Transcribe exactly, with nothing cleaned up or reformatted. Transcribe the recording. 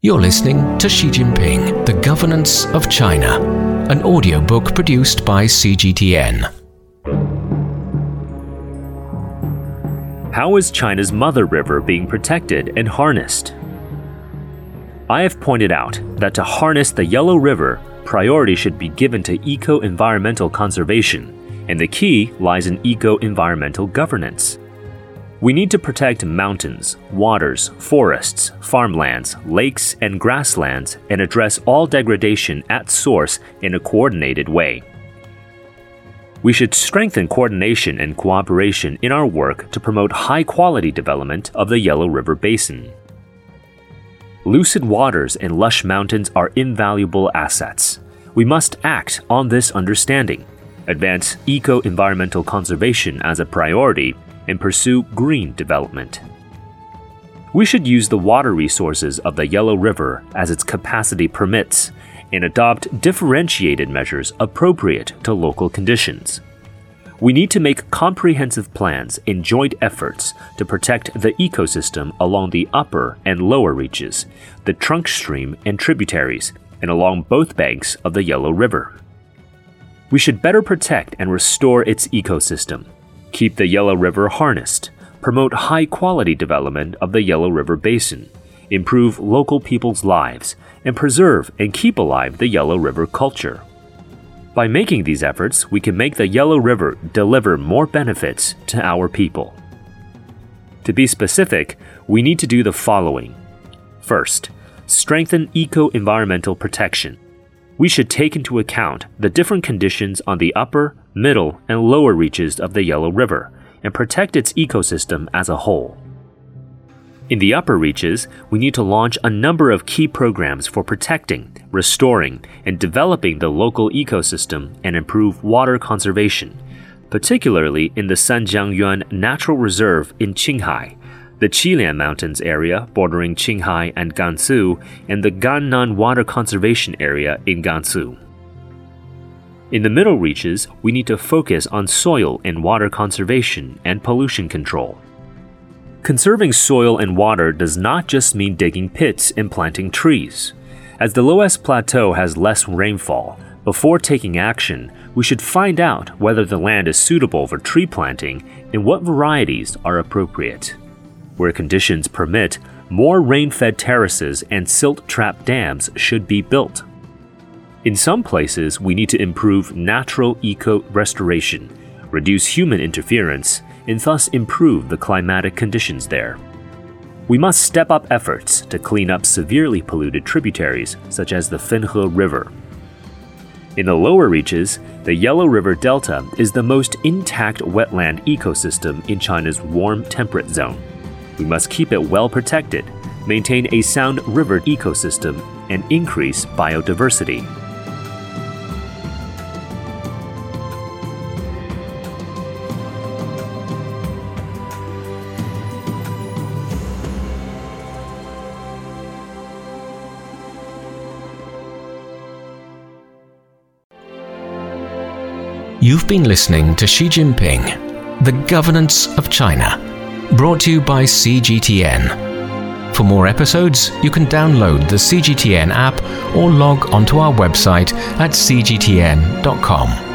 You're listening to Xi Jinping, The Governance of China, an audiobook produced by C G T N. How is China's mother river being protected and harnessed? I have pointed out that to harness the Yellow River, priority should be given to eco-environmental conservation, and the key lies in eco-environmental governance. We need to protect mountains, waters, forests, farmlands, lakes, and grasslands and address all degradation at source in a coordinated way. We should strengthen coordination and cooperation in our work to promote high-quality development of the Yellow River Basin. Lucid waters and lush mountains are invaluable assets. We must act on this understanding, advance eco-environmental conservation as a priority, and pursue green development. We should use the water resources of the Yellow River as its capacity permits and adopt differentiated measures appropriate to local conditions. We need to make comprehensive plans and joint efforts to protect the ecosystem along the upper and lower reaches, the trunk stream and tributaries, and along both banks of the Yellow River. We should better protect and restore its ecosystem, keep the Yellow River harnessed, promote high-quality development of the Yellow River Basin, improve local people's lives, and preserve and keep alive the Yellow River culture. By making these efforts, we can make the Yellow River deliver more benefits to our people. To be specific, we need to do the following. First, strengthen eco-environmental protection. We should take into account the different conditions on the upper, middle, and lower reaches of the Yellow River and protect its ecosystem as a whole. In the upper reaches, we need to launch a number of key programs for protecting, restoring, and developing the local ecosystem and improve water conservation, particularly in the Sanjiangyuan Natural Reserve in Qinghai, the Qilian Mountains area bordering Qinghai and Gansu, and the Gannan Water Conservation Area in Gansu. In the middle reaches, we need to focus on soil and water conservation and pollution control. Conserving soil and water does not just mean digging pits and planting trees. As the Loess Plateau has less rainfall, before taking action, we should find out whether the land is suitable for tree planting and what varieties are appropriate. Where conditions permit, more rain-fed terraces and silt trap dams should be built. In some places, we need to improve natural eco-restoration, reduce human interference, and thus improve the climatic conditions there. We must step up efforts to clean up severely polluted tributaries such as the Fenhe River. In the lower reaches, the Yellow River Delta is the most intact wetland ecosystem in China's warm temperate zone. We must keep it well protected, maintain a sound river ecosystem, and increase biodiversity. You've been listening to Xi Jinping, The Governance of China, brought to you by C G T N. For more episodes, you can download the C G T N app or log onto our website at c g t n dot com.